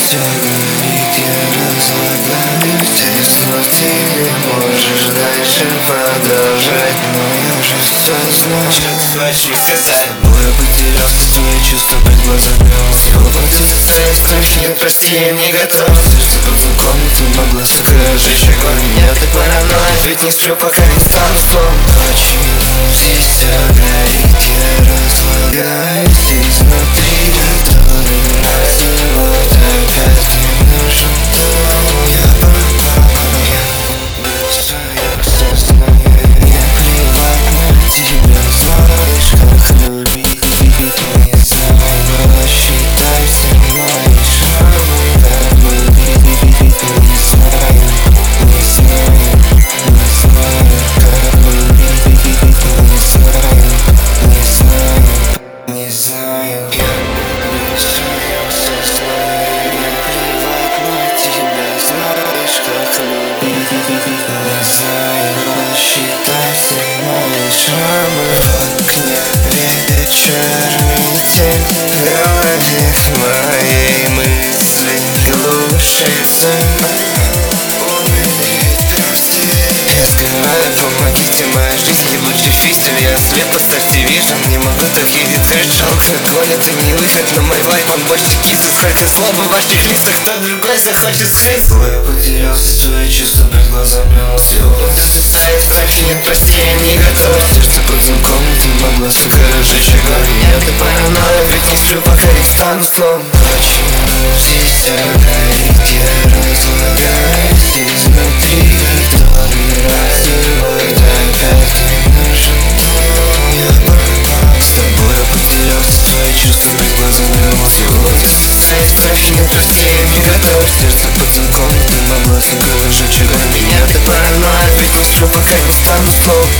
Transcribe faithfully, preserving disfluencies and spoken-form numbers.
говорит, я разлагаюсь. Ты в квартире можешь дальше продолжать, но я уже все знаю. Что ты случился с тобой? Я потерял свои чувства, перед глазами снова ты стоит в кровь, нет, прости, я не готов. Сердце под замком, ты могла, сука, разжечь огонь. Меня ты параноик, ведь не сплю, пока не стану слом. Почему здесь все горит, я разлагаюсь изнутри, который развивает опять не нужен дом. Я пропал, я без твоего сознания. Мне плевать на тебя, знаешь, как любить. Не знаю, но считай все мои шрамы, как любить. Не знаю, не знаю, не знаю, как любить. Не знаю, не знаю, не знаю. Я без твоего сознания. Мне плевать на тебя, знаешь, как любить. Не знаю, но считай все мои шрамы. В окне вечерний тень, в голове моей мысли глушится. Я сбиваю, помогите, моя жизнь ебучий фистель. Я свет, поставьте вижен, не могу так видеть цвет. Жалко, гонят и не выход, но мой лайф, он больше кисы. Сколько злобы в ваших лицах, кто другой захочет скрыть. Я потерял все свои чувства, перед глазами снова ты стоит в кровь, нет, прости, я не готов. Сердце под замком, ты могла, сука, разжечь огонь. Меня ты параноик, ведь не сплю, пока не стану слом. Почему здесь все горит, я разлагаюсь изнутри, который развивает опять не нужен дом. Я пропал с тобой, я потерял все твои чувства, перед глазами всего ты стоит в кровь, нет, прости, я не готов. Сердце под замком, ты могла, сука, разжечь огонь. Меня ты параноик, ведь не сплю, пока не стану слом.